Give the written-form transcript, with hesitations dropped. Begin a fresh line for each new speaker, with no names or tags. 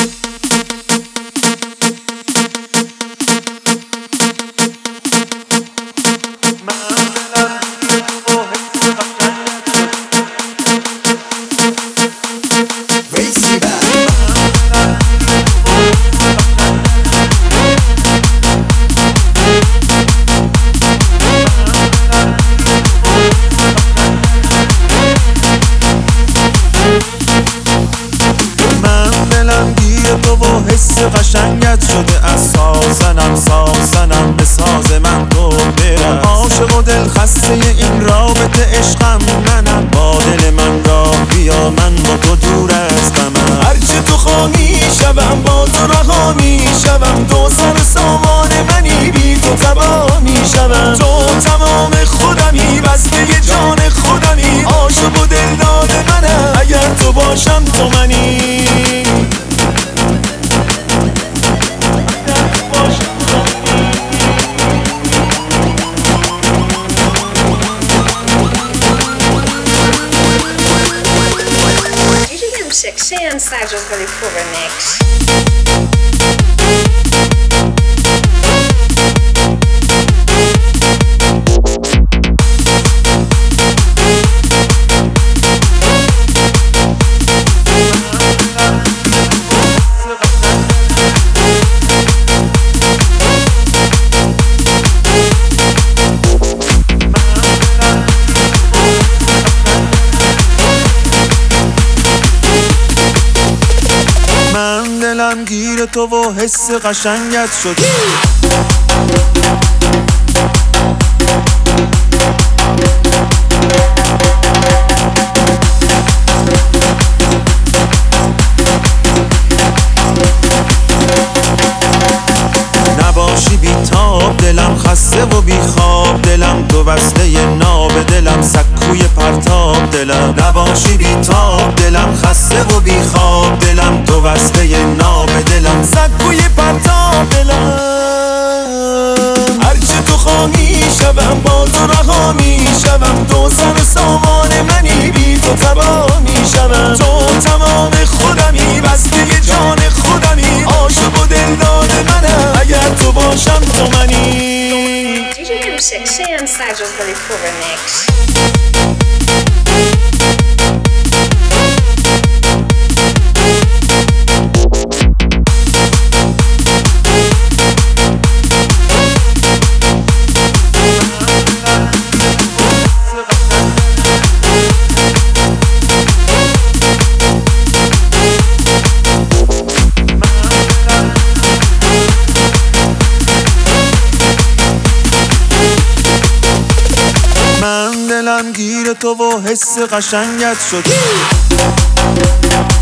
حس قشنگت شده از سازنم به ساز من تو برس. عاشق و دل خسته این رابطه عشقم منم، با دل من راه بیا من با تو دور از غمم.
هرچه تو خواهی شبم با تو رها می شوم، تو سر سامان منی بی تو تباه می شوم. تو تمام خودمی بسته جان خودمی، عاشق و دل داد منم اگر تو باشم تو منی.
Sean Sajo's Galifo Remix.
من دلم گیر تو و حس قشنگت شد. نباشی بی تاب دلم خسته و بی خواب، دلم تو بسته ناب دلم سکوی پرتاب دلم. نباشی بی تاب دلم خسته و بی خواب، دلم تو بسته ناب دلم سکوی پرتاب دلم.
هرچه تو خواهی شبم با تو رها می شوم، تو سر سامان منی بی تو تباه می شوم. تو تمام خودمی بسته جان خودمی، عاشق و دل داد منم اگر تو باشم تو منی.
DJ M6 Sean Sajo's Galifo Remix.
من دلم گیر تو و حس قشنگت شد.